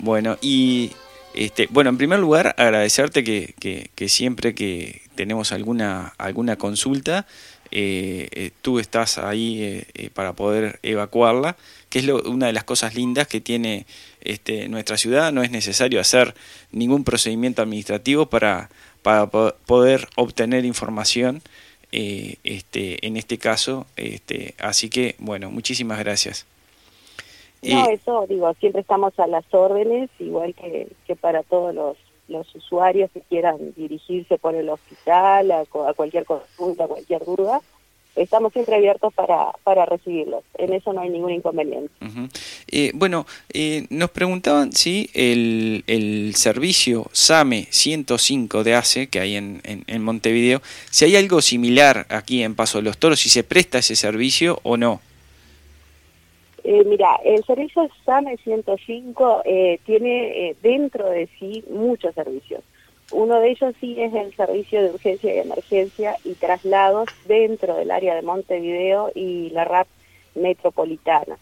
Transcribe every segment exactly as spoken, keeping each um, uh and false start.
Bueno, y este, bueno, en primer lugar, agradecerte que, que, que siempre que tenemos alguna, alguna consulta, eh, eh, tú estás ahí eh, eh, para poder evacuarla, que es lo, una de las cosas lindas que tiene este, nuestra ciudad. No es necesario hacer ningún procedimiento administrativo para, para po- poder obtener información, eh, este, en este caso. Este, así que, bueno, muchísimas gracias. No, Eh, eso, digo, siempre estamos a las órdenes, igual que, que para todos los, los usuarios que quieran dirigirse por el hospital, a, co- a cualquier consulta, a cualquier duda, estamos siempre abiertos para, para recibirlos. En eso no hay ningún inconveniente. Ujú. Eh, bueno, eh, nos preguntaban si el, el servicio SAME ciento cinco de ACE que hay en, en, en Montevideo, si hay algo similar aquí en Paso de los Toros, si se presta ese servicio o no. Eh, mira, el servicio SAME ciento cinco eh, tiene eh, dentro de sí muchos servicios. Uno de ellos sí es el servicio de urgencia y emergencia y traslados dentro del área de Montevideo y la R A P metropolitana.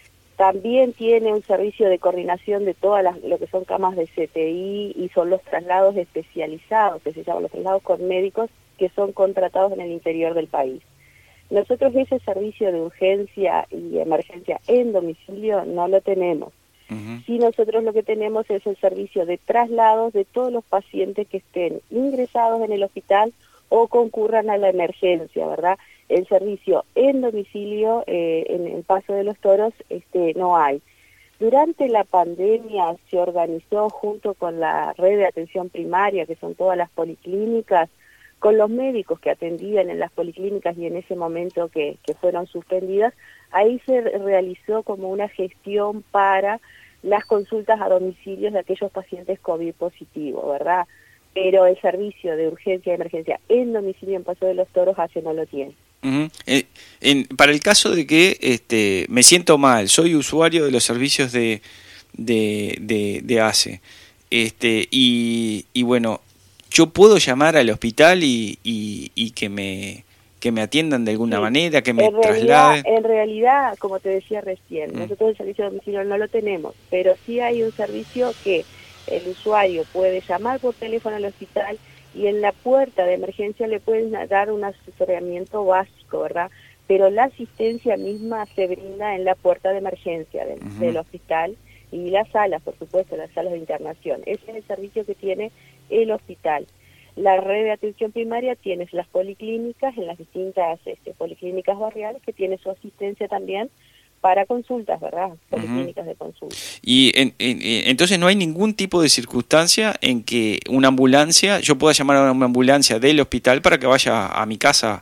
También tiene un servicio de coordinación de todas las, lo que son camas de C T I y son los traslados especializados, que se llaman los traslados con médicos, que son contratados en el interior del país. Nosotros ese servicio de urgencia y emergencia en domicilio no lo tenemos. Ujú. Sí, nosotros lo que tenemos es el servicio de traslados de todos los pacientes que estén ingresados en el hospital o concurran a la emergencia, ¿verdad? El servicio en domicilio, eh, en el Paso de los Toros, este, no hay. Durante la pandemia se organizó junto con la red de atención primaria, que son todas las policlínicas, con los médicos que atendían en las policlínicas y en ese momento que, que fueron suspendidas, ahí se realizó como una gestión para las consultas a domicilios de aquellos pacientes COVID positivos, ¿verdad? Pero el servicio de urgencia y emergencia en domicilio en Paso de los Toros hace no lo tiene. Ujú. Eh, en, para el caso de que este, me siento mal, soy usuario de los servicios de, de, de, de ACE, este, y, y bueno, yo puedo llamar al hospital y, y, y que me que me atiendan de alguna Sí, manera, que me en realidad, trasladen. en realidad, como te decía recién, Mm. nosotros el servicio de domicilio no lo tenemos, pero sí hay un servicio que el usuario puede llamar por teléfono al hospital y en la puerta de emergencia le pueden dar un asesoramiento básico, ¿verdad? Pero la asistencia misma se brinda en la puerta de emergencia del, Ujú. del hospital y las salas, por supuesto, las salas de internación. Ese es el servicio que tiene el hospital. La red de atención primaria tiene las policlínicas, en las distintas este, policlínicas barriales, que tiene su asistencia también para consultas, ¿verdad? Ujú. Policlínicas de consulta. Y en, en- en- entonces no hay ningún tipo de circunstancia en que una ambulancia, yo pueda llamar a una ambulancia del hospital para que vaya a mi casa.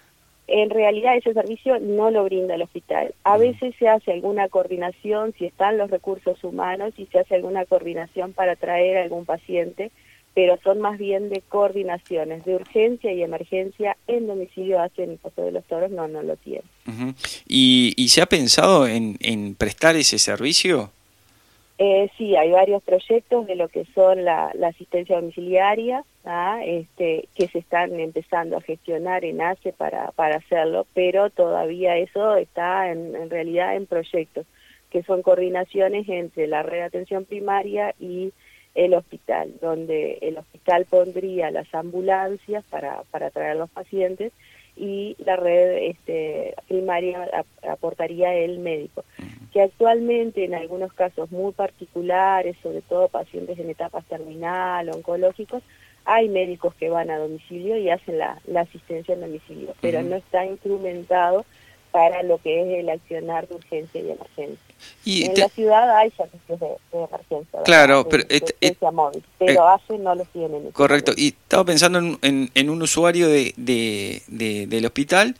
En realidad ese servicio no lo brinda el hospital. A Ujú. veces se hace alguna coordinación, si están los recursos humanos, y se hace alguna coordinación para traer a algún paciente, pero son más bien de coordinaciones, de urgencia y emergencia en domicilio hacia el Paso de los Toros, no, no lo tiene. Ujú. ¿Y, y se ha pensado en, en prestar ese servicio? Eh, sí, hay varios proyectos de lo que son la, la asistencia domiciliaria, ¿ah? este, que se están empezando a gestionar en ACE para, para hacerlo, pero todavía eso está en, en realidad en proyectos, que son coordinaciones entre la red de atención primaria y el hospital, donde el hospital pondría las ambulancias para, para traer los pacientes y la red este, primaria ap- aportaría el médico, que actualmente en algunos casos muy particulares, sobre todo pacientes en etapas terminal, oncológicos, hay médicos que van a domicilio y hacen la, la asistencia en domicilio, pero Ujú. no está instrumentado para lo que es el accionar de urgencia y emergencia. Y En te- la ciudad hay servicios de, de emergencia, ¿verdad? claro, De, pero de et- et- urgencia móvil, eh, pero ACE no los tiene en ese correcto. momento. Y estaba pensando en, en, en un usuario de, de, de- del hospital,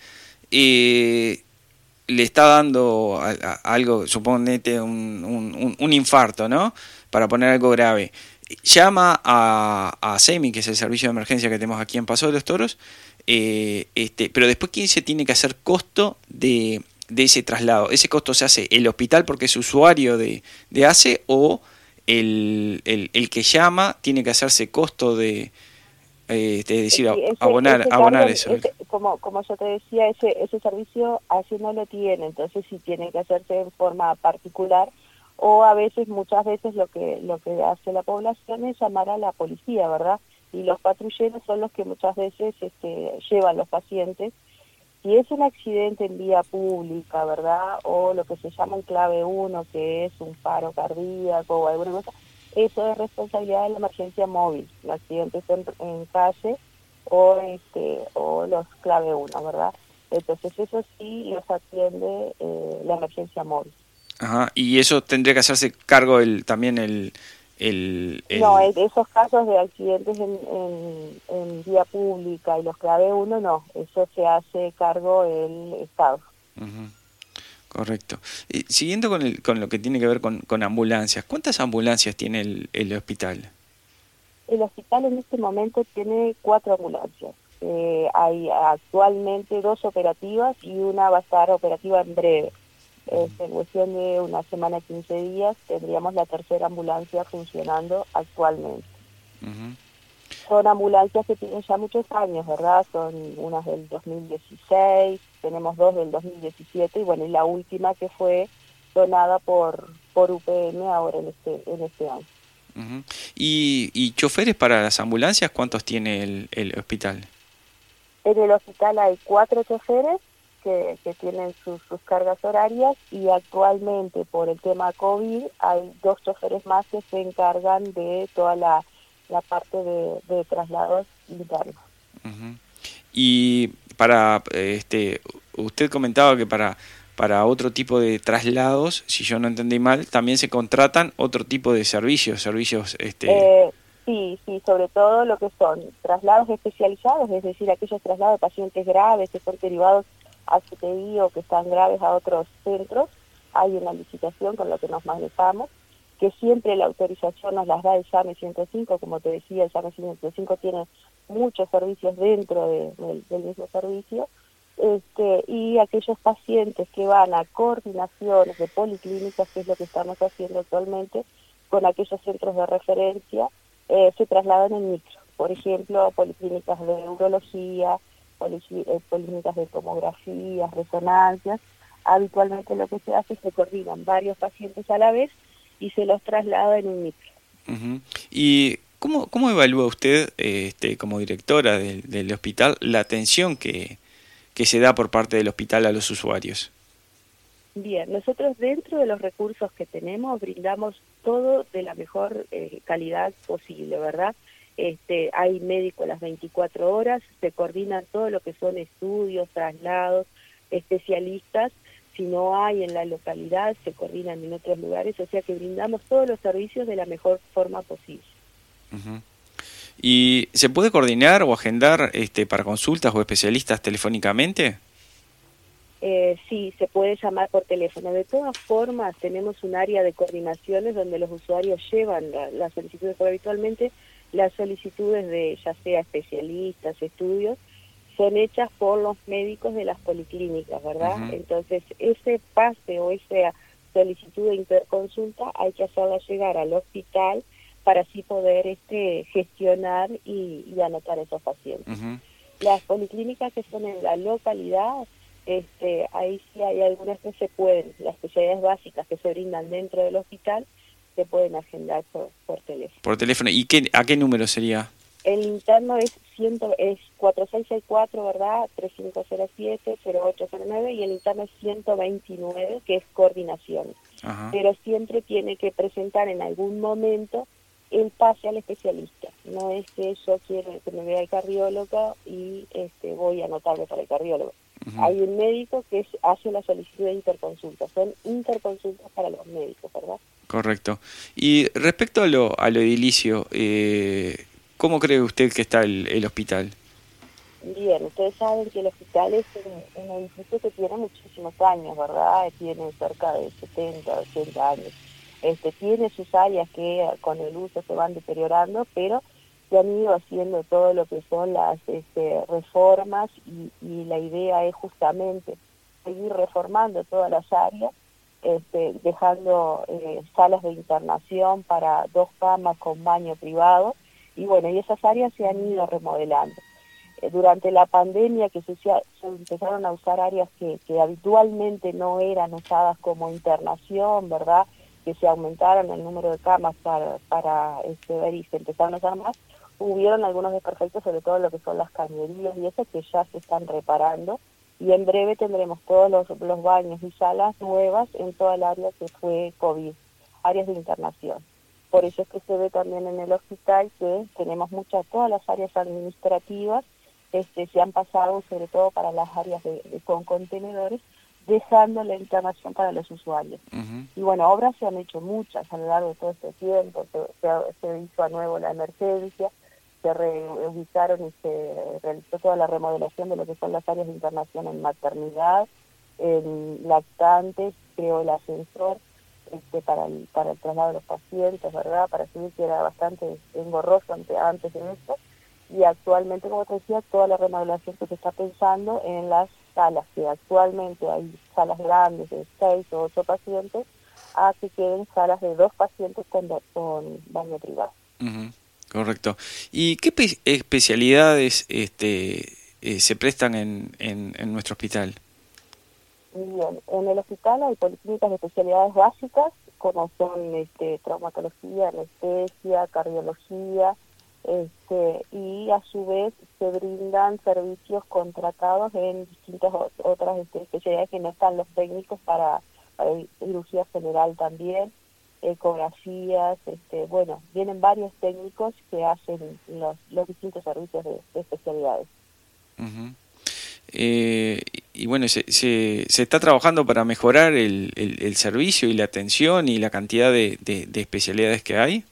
eh, le está dando a- a- algo, suponete un, un, un- un infarto, ¿no? Para poner algo grave. Llama a, a SEMI, que es el servicio de emergencia que tenemos aquí en Paso de los Toros, eh, este, pero después, ¿quién se tiene que hacer costo de, de ese traslado? ¿Ese costo se hace el hospital porque es usuario de, de ACE, o el, el, el que llama tiene que hacerse costo de, eh, es decir, Sí, ese, abonar, ese cargo, abonar eso? ese, como, como yo te decía, ese, ese servicio así no lo tiene, entonces sí tiene que hacerse en forma particular o a veces, muchas veces lo que lo que hace la población es llamar a la policía, ¿verdad? Y los patrulleros son los que muchas veces este, llevan los pacientes. Si es un accidente en vía pública, ¿verdad? O lo que se llama un clave uno, que es un paro cardíaco o alguna cosa, eso es responsabilidad de la emergencia móvil, los accidentes en, en calle o este o los clave uno, ¿verdad? Entonces eso sí los atiende eh, la emergencia móvil. Ajá, y eso tendría que hacerse cargo el, también el... el, No, el... en esos casos de accidentes en, en, en vía pública y los clave uno, no, eso se hace cargo el Estado. Uh-huh. Correcto. Y siguiendo con, el, con lo que tiene que ver con, con ambulancias, ¿cuántas ambulancias tiene el, el hospital? El hospital en este momento tiene cuatro ambulancias. Eh, hay actualmente dos operativas y una va a estar operativa en breve. Es en cuestión de una semana, quince días, tendríamos la tercera ambulancia funcionando actualmente. Uh-huh. Son ambulancias que tienen ya muchos años, ¿verdad? Son unas del dos mil dieciséis, tenemos dos del dos mil diecisiete y bueno, y la última que fue donada por por U P M ahora en este en este año. Uh-huh. ¿Y, y choferes para las ambulancias cuántos tiene el, el hospital? En el hospital hay cuatro choferes que, que tienen sus, sus cargas horarias y actualmente por el tema COVID hay dos choferes más que se encargan de toda la, la parte de, de traslados internos. Uh-huh. Y para, este, usted comentaba que para, para otro tipo de traslados, si yo no entendí mal, también se contratan otro tipo de servicios, servicios, este... Eh, sí, sí, sobre todo lo que son traslados especializados, es decir, aquellos traslados de pacientes graves que son derivados a C T I o que están graves a otros centros, hay una licitación con lo que nos manejamos, que siempre la autorización nos las da el SAME ciento cinco, como te decía, el SAME ciento cinco tiene muchos servicios dentro de, de, del mismo servicio, este, y aquellos pacientes que van a coordinaciones de policlínicas, que es lo que estamos haciendo actualmente, con aquellos centros de referencia, eh, se trasladan en micro. Por ejemplo, policlínicas de urología, policlínicas de tomografías, resonancias. Habitualmente lo que se hace es que se coordinan varios pacientes a la vez y se los traslada en un micro. Uh-huh. ¿Y cómo, cómo evalúa usted, este, como directora del, del hospital, la atención que, que se da por parte del hospital a los usuarios? Bien, nosotros dentro de los recursos que tenemos brindamos todo de la mejor eh, calidad posible, ¿verdad? Este, hay médicos las veinticuatro horas, se coordinan todo lo que son estudios, traslados, especialistas. Si no hay en la localidad, se coordinan en otros lugares, o sea que brindamos todos los servicios de la mejor forma posible. Uh-huh. ¿Y se puede coordinar o agendar este, para consultas o especialistas telefónicamente? Eh, sí, se puede llamar por teléfono. De todas formas, tenemos un área de coordinaciones donde los usuarios llevan las la solicitudes, porque habitualmente las solicitudes de ya sea especialistas, estudios, son hechas por los médicos de las policlínicas, ¿verdad? Uh-huh. Entonces, ese pase o esa solicitud de interconsulta hay que hacerla llegar al hospital para así poder este, gestionar y, y anotar esos pacientes. Uh-huh. Las policlínicas que son en la localidad, este, ahí sí hay algunas que se pueden, las especialidades básicas que se brindan dentro del hospital, se pueden agendar por, por teléfono. Por teléfono. ¿Y qué, a qué número sería? El interno es ciento, es cuatro seis seis cuatro, ¿verdad? tres cinco cero siete cero ocho cero nueve y el interno es ciento veintinueve, que es coordinación. Ajá. Pero siempre tiene que presentar en algún momento el pase al especialista. No es que yo quiero que me vea el cardiólogo y este, voy a anotarme para el cardiólogo. Uh-huh. Hay un médico que es, hace la solicitud de interconsulta. Son interconsultas para los médicos, ¿verdad? Correcto. Y respecto a lo, a lo edilicio, eh, ¿cómo cree usted que está el, el hospital? Bien, ustedes saben que el hospital es un, un edificio que tiene muchísimos años, ¿verdad? Tiene cerca de setenta, ochenta años. Este, tiene sus áreas que con el uso se van deteriorando, pero se han ido haciendo todo lo que son las este, reformas y, y la idea es justamente seguir reformando todas las áreas, este, dejando eh, salas de internación para dos camas con baño privado, y bueno, y esas áreas se han ido remodelando. Eh, durante la pandemia que se, se empezaron a usar áreas que, que habitualmente no eran usadas como internación, ¿verdad? que se aumentaron el número de camas para, para este, ver y se empezaron a usar más, hubieron algunos desperfectos, sobre todo lo que son las cañerías y eso, que ya se están reparando, y en breve tendremos todos los, los baños y salas nuevas en toda el área que fue COVID, áreas de internación. Por eso es que se ve también en el hospital que tenemos muchas, todas las áreas administrativas este, se han pasado sobre todo para las áreas de, de, con contenedores, dejando la internación para los usuarios. Uh-huh. Y bueno, obras se han hecho muchas a lo largo de todo este tiempo, se, se, se hizo a nuevo la emergencia, se reubicaron y se realizó toda la remodelación de lo que son las áreas de internación en maternidad, en lactantes, creó el ascensor este, para, el, para el traslado de los pacientes, ¿verdad? Para subir, que era bastante engorroso antes, antes de esto. Y actualmente, como te decía, toda la remodelación que se está pensando en las salas, que actualmente hay salas grandes de seis o ocho pacientes, a que queden salas de dos pacientes con, con baño privado. Uh-huh. Correcto. ¿Y qué pe- especialidades este, eh, se prestan en, en, en nuestro hospital? Bien, en el hospital hay policlínicas de especialidades básicas, como son este, traumatología, anestesia, cardiología, este, y a su vez se brindan servicios contratados en distintas otras este, especialidades que no están los técnicos para, para cirugía general también, ecografías, este, bueno, vienen varios técnicos que hacen los, los distintos servicios de, de especialidades. Uh-huh. Eh, y bueno, se, se, se está trabajando para mejorar el, el, el servicio y la atención y la cantidad de, de, de especialidades que hay.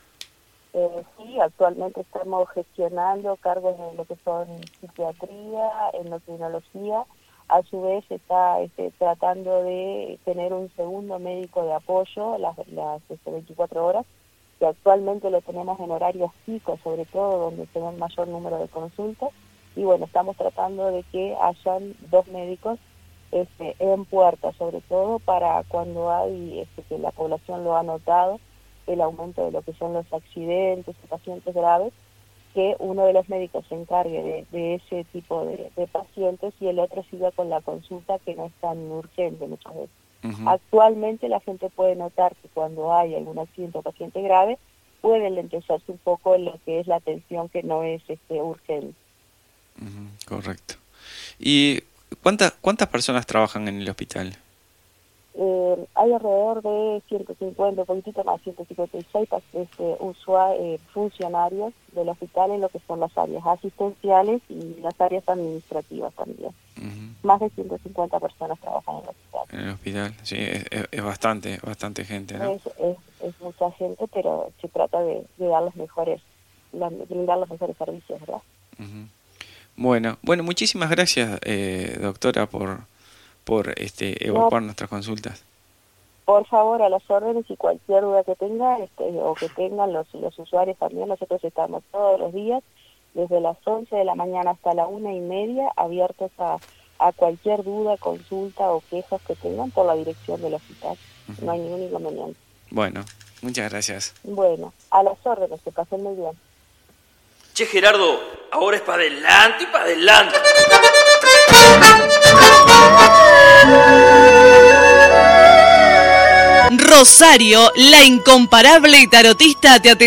Eh, sí, actualmente estamos gestionando cargos en lo que son psiquiatría, endocrinología. A su vez se está este, tratando de tener un segundo médico de apoyo las, las este, veinticuatro horas, que actualmente lo tenemos en horarios picos, sobre todo donde se ve un mayor número de consultas. Y bueno, estamos tratando de que hayan dos médicos este, en puerta, sobre todo para cuando hay, este, que la población lo ha notado, el aumento de lo que son los accidentes y pacientes graves, que uno de los médicos se encargue de, de ese tipo de, de pacientes y el otro siga con la consulta, que no es tan urgente muchas veces. Uh-huh. Actualmente la gente puede notar que cuando hay algún accidente o paciente grave, puede lentezarse un poco en lo que es la atención, que no es este, urgente. Uh-huh. Correcto. ¿Y cuántas cuántas personas trabajan en el hospital? Eh, hay alrededor de ciento cincuenta, un poquitito más, ciento cincuenta y seis este, usuarios, eh, funcionarios del hospital en lo que son las áreas asistenciales y las áreas administrativas también. Uh-huh. Más de ciento cincuenta personas trabajan en el hospital. En el hospital, sí, es, es bastante, bastante gente, ¿no? Es, es, es mucha gente, pero se trata de, de dar los mejores, de brindar los mejores servicios, ¿verdad? Uh-huh. Bueno, bueno, muchísimas gracias, eh, doctora, por por este evacuar no, nuestras consultas. Por favor, a las órdenes, y cualquier duda que tenga este, o que tengan los, los usuarios también, nosotros estamos todos los días, desde las once de la mañana hasta la una y media, abiertos a, a cualquier duda, consulta o quejas que tengan por la dirección del hospital. Uh-huh. No hay ningún inconveniente. Bueno, muchas gracias. Bueno, a las órdenes, que pasen muy bien. Che, Gerardo, ahora es para adelante y para adelante. Rosario, la incomparable tarotista, te